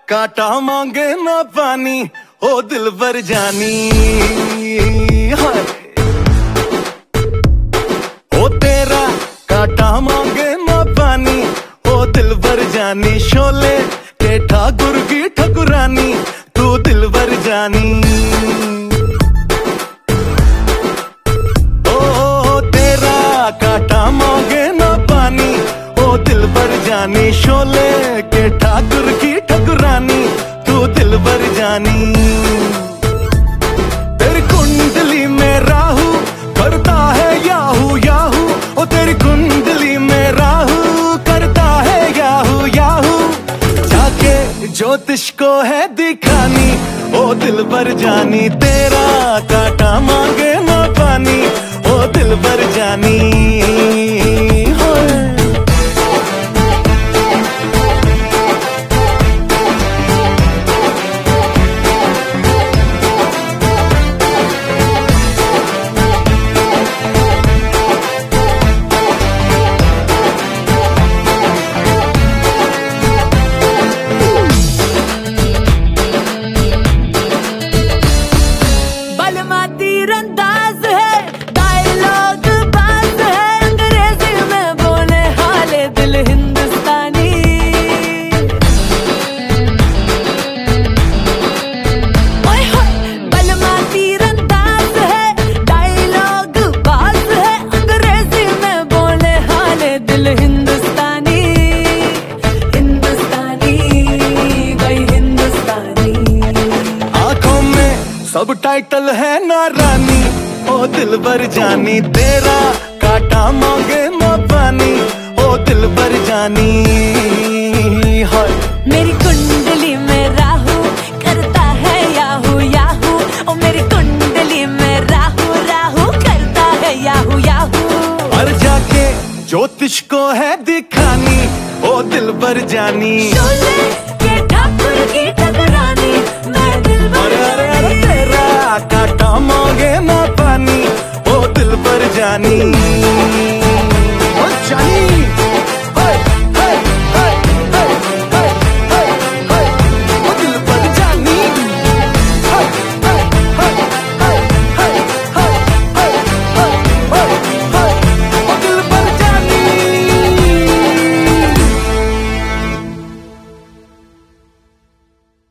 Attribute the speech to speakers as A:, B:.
A: कांटा मांगे ना पानी, ओ दिल भर जानी। हाय ओ तेरा कांटा मांगे ना पानी, ओ दिल भर जानी। शोले के ठाकुर की ठकुरानी, तू दिल भर जानी। ओ तेरा कांटा मांगे ना पानी, ओ दिल भर जानी। शोले के ठाकुर की ठकुरानी, तू दिल भर जानी। तेरी कुंडली में राहु करता है याहू याहू, ओ तेरी कुंडली में राहु करता है याहू याहू। जाके ज्योतिष को है दिखानी, ओ दिल भर जानी। तेरा कांटा मांगे ना पानी, ओ दिल भर जानी।
B: तीरंदाज है, डायलॉग बाज है, अंग्रेजी में बोले हाले दिल हिंदुस्तानी। ओए होए बलमा तीरंदाज है, डायलॉग बाज है, अंग्रेजी में बोले हाले दिल हिंदुस्तानी। हिंदुस्तानी गई हिंदुस्तानी।
A: आंखों में सब टाइटल है ना रानी, ओ दिल भर जानी। तेरा कांटा मांगे ना पानी, ओ दिल भर जानी। हाय
B: मेरी कुंडली में राहु करता है याहू याहू, ओ मेरी कुंडली में राहु राहु करता है याहू याहू।
A: और जाके ज्योतिष को है दिखानी, ओ दिल भर जानी।
B: शोले के ठाकुर की ठकुरानी, मैं दिल भर
A: जानी। तेरा कांटा मांगे ना पानी, ओ दिल भर जानी।